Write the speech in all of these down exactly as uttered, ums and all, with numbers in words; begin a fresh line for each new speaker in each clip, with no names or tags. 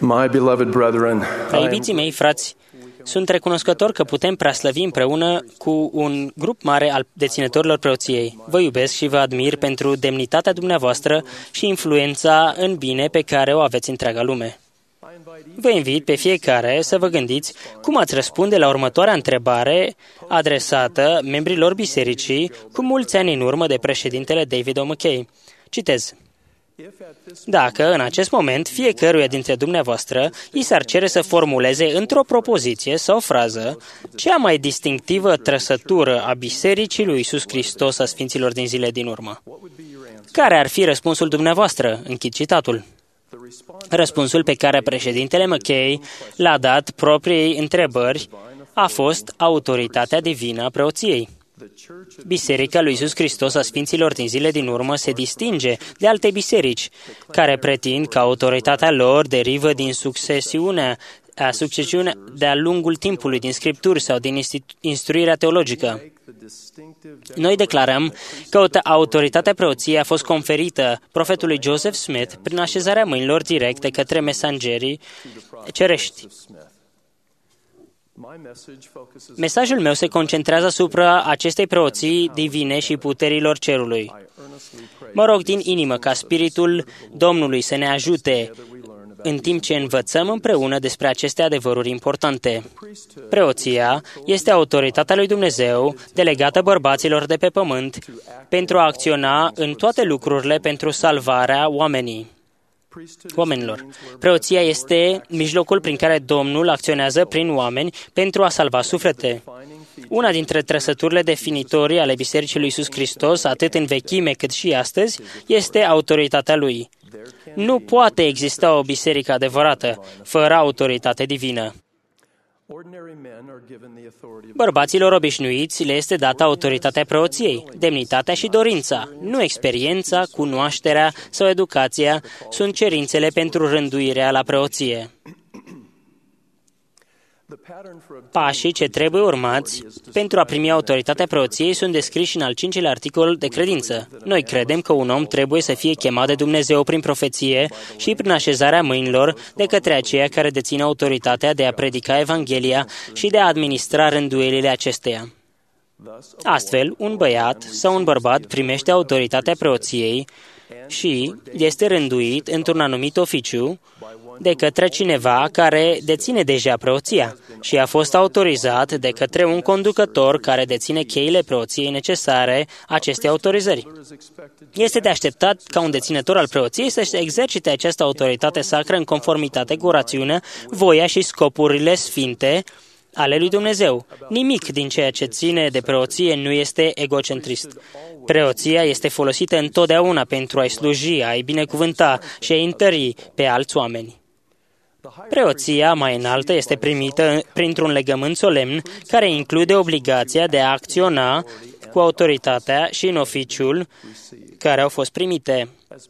My beloved brethren,
Prea
I
iubiții
am
mei, frați, sunt recunoscător că putem preaslăvi împreună cu un grup mare al deținătorilor preoției. Vă iubesc și vă admir pentru demnitatea dumneavoastră și influența în bine pe care o aveți întreaga lume. Vă invit pe fiecare să vă gândiți cum ați răspunde la următoarea întrebare adresată membrilor bisericii cu mulți ani în urmă de președintele David O. McKay. Citez. Dacă, în acest moment, fiecăruia dintre dumneavoastră i s-ar cere să formuleze într-o propoziție sau frază cea mai distinctivă trăsătură a Bisericii lui Iisus Hristos a Sfinților din zile din urmă, care ar fi răspunsul dumneavoastră? Închid citatul. Răspunsul pe care președintele McKay l-a dat propriei întrebări a fost autoritatea divină a preoției. Biserica lui Iisus Hristos a Sfinților din zile din urmă se distinge de alte biserici, care pretind că autoritatea lor derivă din succesiunea, a succesiunea de-a lungul timpului, din Scripturi sau din instruirea teologică. Noi declarăm că autoritatea preoției a fost conferită profetului Joseph Smith prin așezarea mâinilor directe către mesangerii cerești. Mesajul meu se concentrează asupra acestei preoții divine și puterilor cerului. Mă rog din inimă ca Spiritul Domnului să ne ajute în timp ce învățăm împreună despre aceste adevăruri importante. Preoția este autoritatea lui Dumnezeu delegată bărbaților de pe pământ pentru a acționa în toate lucrurile pentru salvarea oamenii. oamenilor. Preoția este mijlocul prin care Domnul acționează prin oameni pentru a salva suflete. Una dintre trăsăturile definitorii ale Bisericii lui Iisus Hristos, atât în vechime cât și astăzi, este autoritatea Lui. Nu poate exista o biserică adevărată fără autoritate divină. Bărbaților obișnuiți le este dată autoritatea preoției. Demnitatea și dorința, nu experiența, cunoașterea sau educația, sunt cerințele pentru rânduirea la preoție. Pașii ce trebuie urmați pentru a primi autoritatea preoției sunt descriși în al cincilea articol de credință. Noi credem că un om trebuie să fie chemat de Dumnezeu prin profeție și prin așezarea mâinilor de către aceia care dețin autoritatea de a predica Evanghelia și de a administra rânduielile acesteia. Astfel, un băiat sau un bărbat primește autoritatea preoției și este rânduit într-un anumit oficiu de către cineva care deține deja preoția și a fost autorizat de către un conducător care deține cheile preoției necesare acestei autorizări. Este de așteptat ca un deținător al preoției să-și exercite această autoritate sacră în conformitate cu rațiunea, voia și scopurile sfinte ale lui Dumnezeu. Nimic din ceea ce ține de preoție nu este egocentrist. Preoția este folosită întotdeauna pentru a-i sluji, a-i binecuvânta și a-i întări pe alți oameni. Preoția mai înaltă este primită printr-un legământ solemn care include obligația de a acționa cu autoritatea și în oficiul care au fost primite.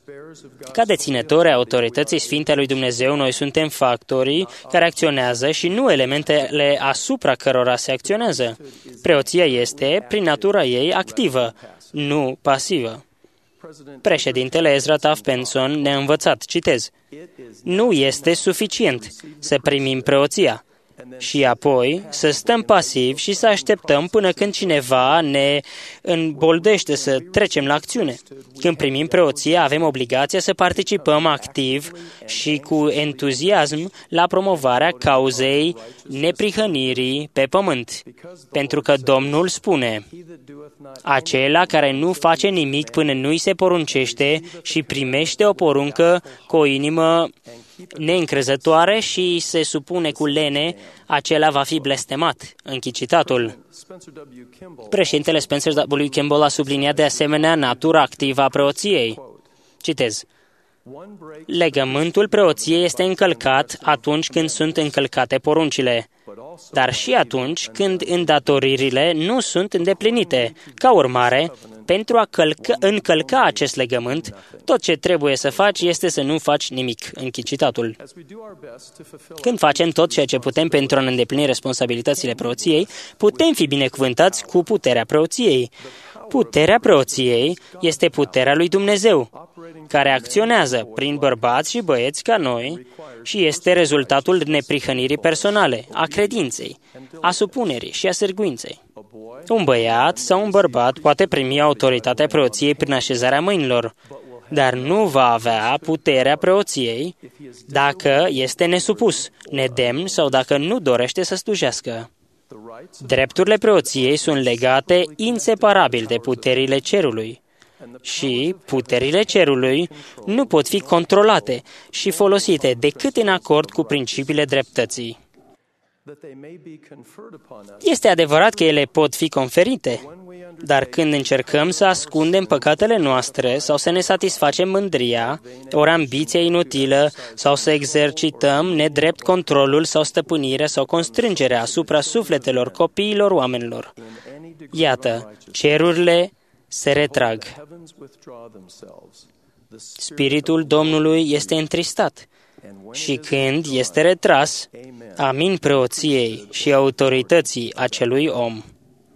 Ca deținători ai autorității sfinte a lui Dumnezeu, noi suntem factorii care acționează și nu elementele asupra cărora se acționează. Preoția este, prin natura ei, activă, nu pasivă. Președintele Ezra Taft Benson ne-a învățat, citez, nu este suficient să primim preoția și apoi să stăm pasivi și să așteptăm până când cineva ne îmboldește să trecem la acțiune. Când primim preoția, avem obligația să participăm activ și cu entuziasm la promovarea cauzei neprihănirii pe pământ. Pentru că Domnul spune, acela care nu face nimic până nu-i se poruncește și primește o poruncă cu o inimă neîncrezătoare și se supune cu lene, acela va fi blestemat. Închid citatul. Președintele Spencer W. Kimball a subliniat de asemenea natura activă a preoției. Citez. Legământul preoției este încălcat atunci când sunt încălcate poruncile, dar și atunci când îndatoririle nu sunt îndeplinite. Ca urmare, pentru a călca, încălca acest legământ, tot ce trebuie să faci este să nu faci nimic. Închid citatul. Când facem tot ceea ce putem pentru a ne îndeplini responsabilitățile preoției, putem fi binecuvântați cu puterea preoției. Puterea preoției este puterea lui Dumnezeu, care acționează prin bărbați și băieți ca noi și este rezultatul neprihănirii personale, a credinței, a supunerii și a sârguinței. Un băiat sau un bărbat poate primi autoritatea preoției prin așezarea mâinilor, dar nu va avea puterea preoției dacă este nesupus, nedemn sau dacă nu dorește să slujească. Drepturile preoției sunt legate inseparabil de puterile cerului și puterile cerului nu pot fi controlate și folosite decât în acord cu principiile dreptății. Este adevărat că ele pot fi conferite, dar când încercăm să ascundem păcatele noastre sau să ne satisfacem mândria, ori ambiția inutilă, sau să exercităm nedrept controlul sau stăpânirea sau constrângerea asupra sufletelor copiilor oamenilor, iată, cerurile se retrag. Spiritul Domnului este întristat și când este retras, amin preoției și autorității acelui om.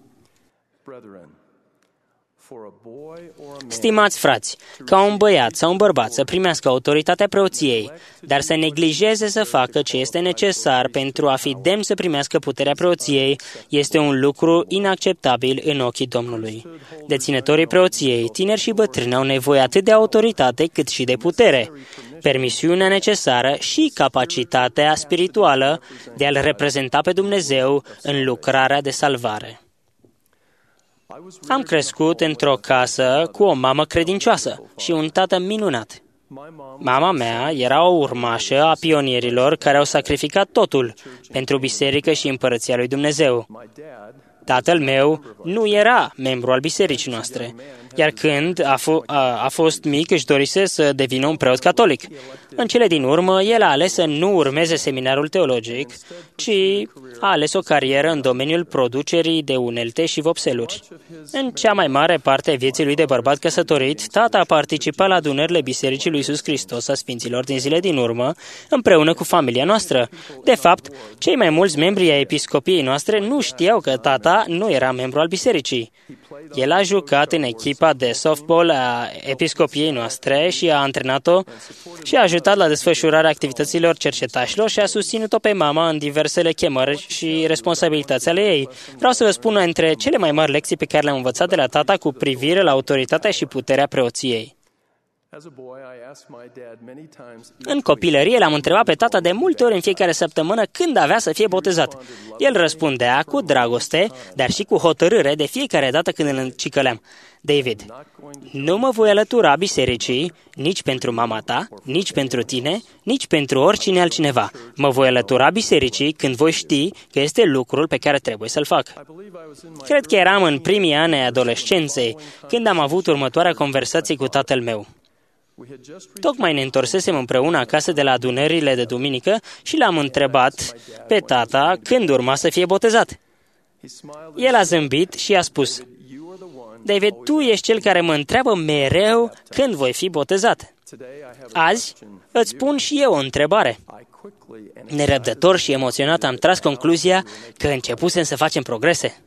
Stimați frați, ca un băiat sau un bărbat să primească autoritatea preoției, dar să neglijeze să facă ce este necesar pentru a fi demn să primească puterea preoției, este un lucru inacceptabil în ochii Domnului. Deținătorii preoției, tineri și bătrâni, au nevoie atât de autoritate cât și de putere, permisiunea necesară și capacitatea spirituală de a-L reprezenta pe Dumnezeu în lucrarea de salvare. Am crescut într-o casă cu o mamă credincioasă și un tată minunat. Mama mea era o urmașă a pionierilor care au sacrificat totul pentru biserică și împărăția lui Dumnezeu. Tatăl meu nu era membru al bisericii noastre, iar când a, f- a, a fost mic își dorise să devină un preot catolic. În cele din urmă, el a ales să nu urmeze seminarul teologic, ci a ales o carieră în domeniul producerii de unelte și vopseluri. În cea mai mare parte a vieții lui de bărbat căsătorit, tata a participat la adunările Bisericii lui Iisus Hristos a Sfinților din zile din urmă, împreună cu familia noastră. De fapt, cei mai mulți membri ai episcopiei noastre nu știau că tata nu era membru al bisericii. El a jucat în echipa de softball a episcopiei noastre și a antrenat-o și a ajutat la desfășurarea activităților cercetașilor și a susținut-o pe mama în diversele chemări și responsabilități ale ei. Vreau să vă spun una dintre cele mai mari lecții pe care le-am învățat de la tata cu privire la autoritatea și puterea preoției. În copilărie l-am întrebat pe tata de multe ori în fiecare săptămână când avea să fie botezat. El răspundea cu dragoste, dar și cu hotărâre de fiecare dată când îl încicăleam. David, nu mă voi alătura bisericii nici pentru mama ta, nici pentru tine, nici pentru oricine altcineva. Mă voi alătura bisericii când voi ști că este lucrul pe care trebuie să-l fac. Cred că eram în primii ani ai adolescenței, când am avut următoarea conversație cu tatăl meu. Tocmai ne întorsesem împreună acasă de la adunările de duminică și l-am întrebat pe tata când urma să fie botezat. El a zâmbit și a spus, David, tu ești cel care mă întreabă mereu când voi fi botezat. Azi îți pun și eu o întrebare. Nerăbdător și emoționat am tras concluzia că începusem să facem progrese.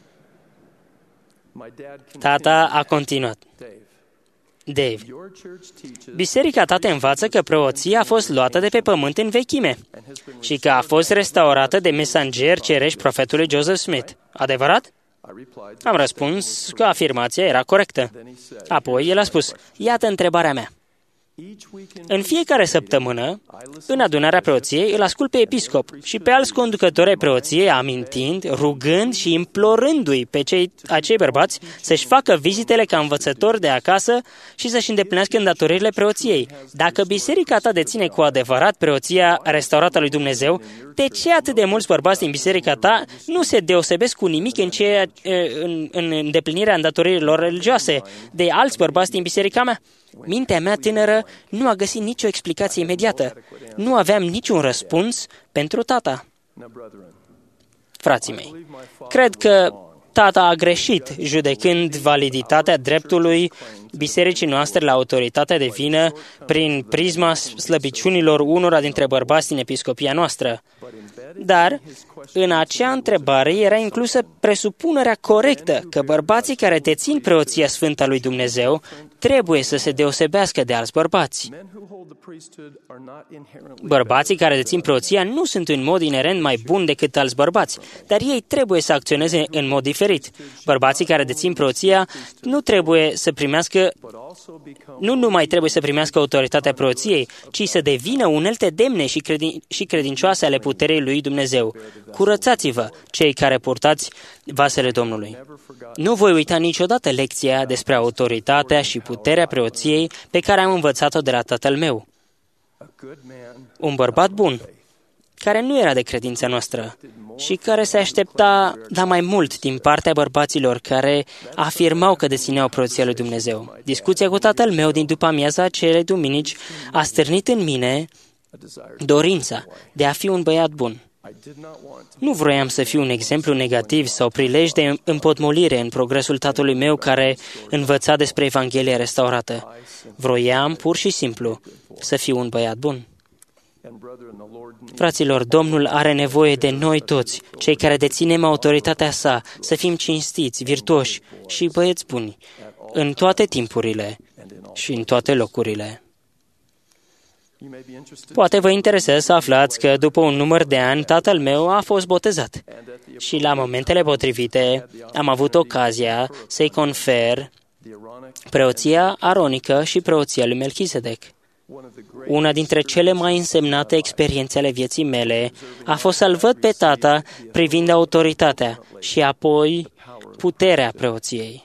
Tata a continuat. Dave, biserica ta te învață că preoția a fost luată de pe pământ în vechime și că a fost restaurată de mesangeri cerești profetului Joseph Smith. Adevărat? Am răspuns că afirmația era corectă. Apoi el a spus, iată întrebarea mea. În fiecare săptămână, în adunarea preoției, îl ascult pe episcop și pe alți conducători ai preoției, amintind, rugând și implorându-i pe cei, acei bărbați să-și facă vizitele ca învățători de acasă și să-și îndeplinească îndatoririle preoției. Dacă biserica ta deține cu adevărat preoția restaurată a lui Dumnezeu, de ce atât de mulți bărbați din biserica ta nu se deosebesc cu nimic în, ceea, în, în îndeplinirea îndatoririlor religioase de alți bărbați din biserica mea? Mintea mea tânără nu a găsit nicio explicație imediată. Nu aveam niciun răspuns pentru tata. Frații mei, cred că tata a greșit judecând validitatea dreptului bisericii noastre la autoritatea de vină prin prisma slăbiciunilor unora dintre bărbați din episcopia noastră. Dar, În acea întrebare era inclusă presupunerea corectă că bărbații care dețin preoția sfântă a lui Dumnezeu trebuie să se deosebească de alți bărbați. Bărbații care dețin preoția nu sunt în mod inerent mai buni decât alți bărbați, dar ei trebuie să acționeze în mod diferit. Bărbații care dețin preoția nu trebuie să primească, nu numai trebuie să primească autoritatea preoției, ci să devină unelte demne și, credin, și credincioase ale puterii lui Dumnezeu. Curățați-vă, cei care purtați vasele Domnului. Nu voi uita niciodată lecția despre autoritatea și puterea preoției pe care am învățat-o de la tatăl meu. Un bărbat bun, care nu era de credința noastră și care se aștepta la mai mult din partea bărbaților care afirmau că dețineau preoția lui Dumnezeu. Discuția cu tatăl meu din după amiaza acelei duminici a stârnit în mine dorința de a fi un băiat bun. Nu vroiam să fiu un exemplu negativ sau prilej de împotmolire în progresul tatălui meu care învăța despre Evanghelia restaurată. Vroiam, pur și simplu, să fiu un băiat bun. Fraților, Domnul are nevoie de noi toți, cei care deținem autoritatea sa, să fim cinstiți, virtuoși și băieți buni, în toate timpurile și în toate locurile. Poate vă interesează să aflați că după un număr de ani, tatăl meu a fost botezat și la momentele potrivite am avut ocazia să-i confer preoția aronică și preoția lui Melchisedec. Una dintre cele mai însemnate experiențe ale vieții mele a fost să-l văd pe tata privind autoritatea și apoi puterea preoției.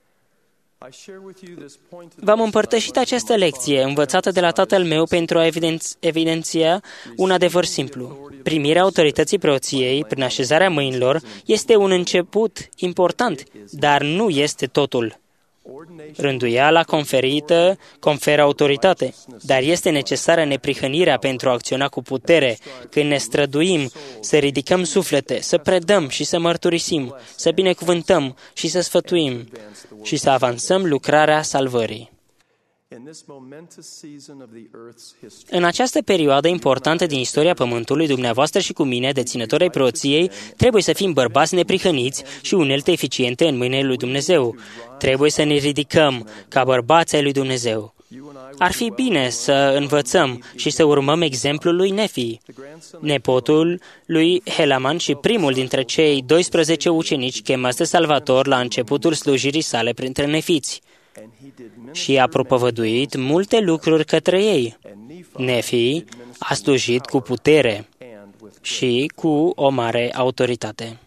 V-am împărtășit această lecție învățată de la tatăl meu pentru a evidenț- evidenția un adevăr simplu. Primirea autorității preoției prin așezarea mâinilor este un început important, dar nu este totul. Rânduiala conferită conferă autoritate, dar este necesară neprihănirea pentru a acționa cu putere, când ne străduim să ridicăm suflete, să predăm și să mărturisim, să binecuvântăm și să sfătuim și să avansăm lucrarea salvării. În această perioadă importantă din istoria Pământului, dumneavoastră și cu mine, deținători ai preoției, trebuie să fim bărbați neprihăniți și unelte eficiente în mâinile lui Dumnezeu. Trebuie să ne ridicăm ca bărbați ai lui Dumnezeu. Ar fi bine să învățăm și să urmăm exemplul lui Nefi, nepotul lui Helaman și primul dintre cei doisprezece ucenici chemați de Salvator la începutul slujirii sale printre nefiți. Și a propovăduit multe lucruri către ei. Nefi a slujit cu putere și cu o mare autoritate.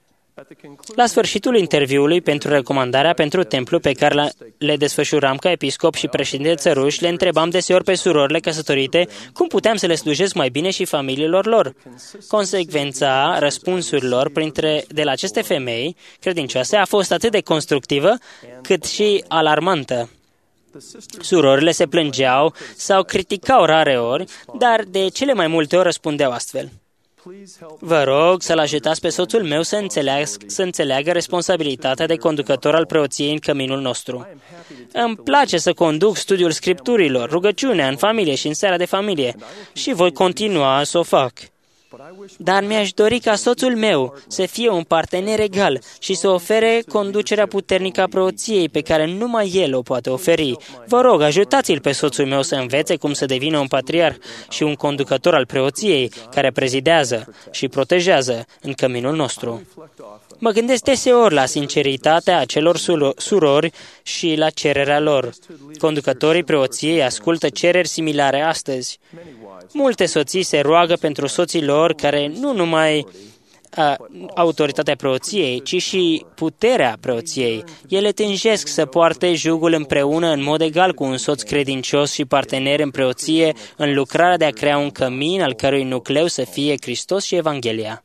La sfârșitul interviului pentru recomandarea pentru templu pe care le desfășuram ca episcop și președinte țăruși, le întrebam deseori pe surorile căsătorite cum puteam să le slujesc mai bine și familiilor lor. Consecvența răspunsurilor printre de la aceste femei credincioase a fost atât de constructivă cât și alarmantă. Surorile se plângeau sau criticau rare ori, dar de cele mai multe ori răspundeau astfel: vă rog să-l ajutați pe soțul meu să înțeleagă, să înțeleagă responsabilitatea de conducător al preoției în căminul nostru. Îmi place să conduc studiul scripturilor, rugăciunea în familie și în seara de familie și voi continua să o fac. Dar mi-aș dori ca soțul meu să fie un partener egal și să ofere conducerea puternică a preoției pe care numai el o poate oferi. Vă rog, ajutați-l pe soțul meu să învețe cum să devină un patriarh și un conducător al preoției care prezidează și protejează în căminul nostru. Mă gândesc deseori la sinceritatea acelor surori și la cererea lor. Conducătorii preoției ascultă cereri similare astăzi. Multe soții se roagă pentru soții lor care nu numai a, autoritatea preoției, ci și puterea preoției. Ele tânjesc să poarte jugul împreună în mod egal cu un soț credincios și partener în preoție în lucrarea de a crea un cămin al cărui nucleu să fie Hristos și Evanghelia.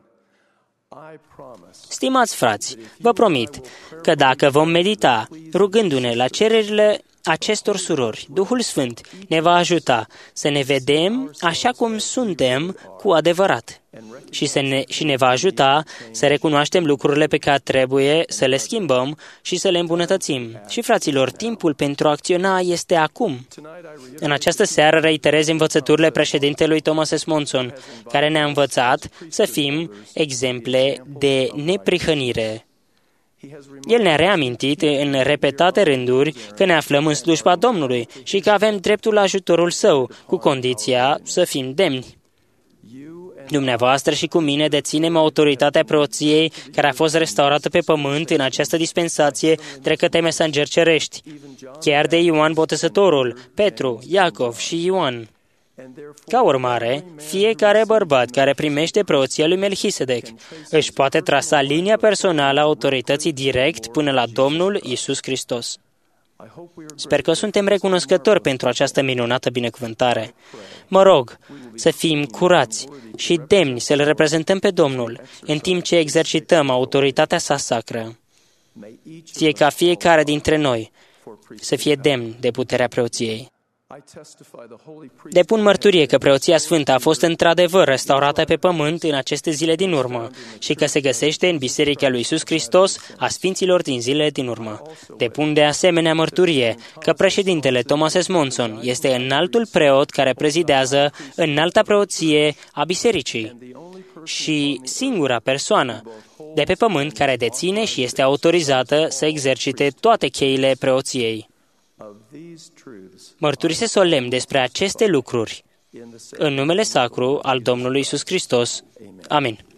Stimați frați, vă promit că dacă vom medita rugându-ne la cererile acestor surori, Duhul Sfânt ne va ajuta să ne vedem așa cum suntem cu adevărat. și, să ne, și ne va ajuta să recunoaștem lucrurile pe care trebuie să le schimbăm și să le îmbunătățim. Și, fraților, timpul pentru a acționa este acum. În această seară reiterez învățăturile președintelui Thomas S. Monson, care ne-a învățat să fim exemple de neprihănire. El ne-a reamintit în repetate rânduri că ne aflăm în slujba Domnului și că avem dreptul la ajutorul Său, cu condiția să fim demni. Dumneavoastră și cu mine deținem autoritatea preoției care a fost restaurată pe pământ în această dispensație de către mesangeri cerești, chiar de Ioan Botezătorul, Petru, Iacov și Ioan. Ca urmare, fiecare bărbat care primește preoția lui Melchisedec își poate trasa linia personală a autorității direct până la Domnul Iisus Hristos. Sper că suntem recunoscători pentru această minunată binecuvântare. Mă rog să fim curați și demni să-L reprezentăm pe Domnul în timp ce exercităm autoritatea sa sacră. Fie ca fiecare dintre noi să fie demn de puterea preoției. Depun mărturie că preoția sfântă a fost într-adevăr restaurată pe pământ în aceste zile din urmă și că se găsește în Biserica lui Iisus Hristos a Sfinților din zilele din urmă. Depun de asemenea mărturie că președintele Thomas S. Monson este înaltul preot care prezidează înalta preoție a Bisericii și singura persoană de pe pământ care deține și este autorizată să exercite toate cheile preoției. Mărturisesc solemn despre aceste lucruri în numele sacru al Domnului Iisus Hristos. Amin.